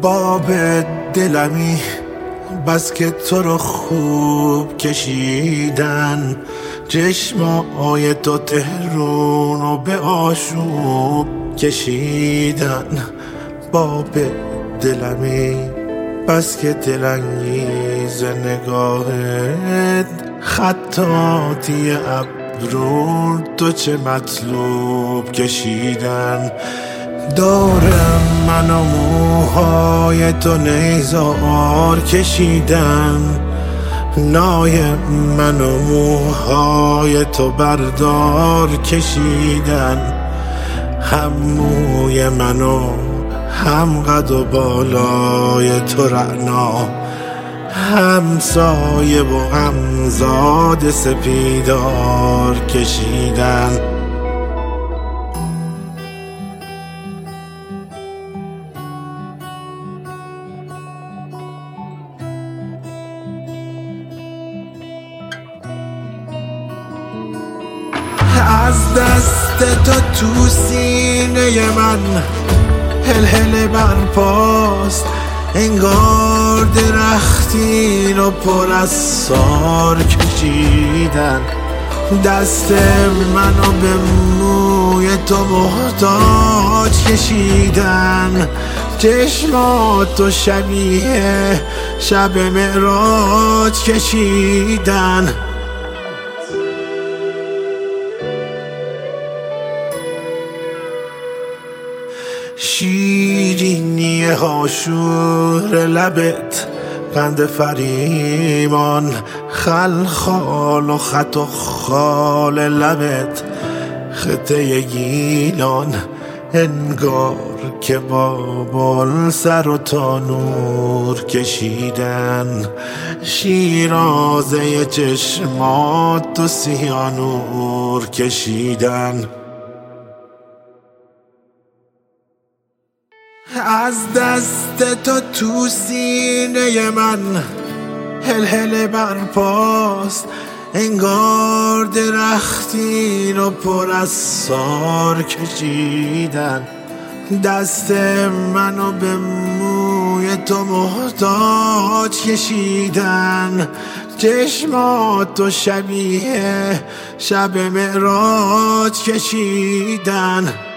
باب دلمی بس که تو رو خوب کشیدن، چشمای تو تهرون رو به آشوب کشیدن. باب دلمی بس که دلانگیز نگاهت، خطاطی ابرو تو چه مطلوب کشیدن. دارم من و موهای تو نیزار کشیدن، نای من و موهای تو بردار کشیدن. هم موی من و هم قد و بالای تو رعنا، هم سایه و هم زاد سپیدار کشیدن. از دست تو تو سینه من هل برپاست، انگار درختی رو پر از سار کشیدن. دست منو به موی تو محتاج کشیدن، چشماتو شبیه شب معراج کشیدن. شیرینی هاشور لبت، قند فریمان خلخال و خط و خال لبت، خطه گیلان انگار که بابل سر و تانور کشیدن. شیرازه چشمات و سیانور کشیدن. از دست تو تو سینه من هل برپاست، انگار درختی رو پر از سار کشیدن. دست منو به موی تو محتاج کشیدن، چشماتو شبیه شب معراج کشیدن.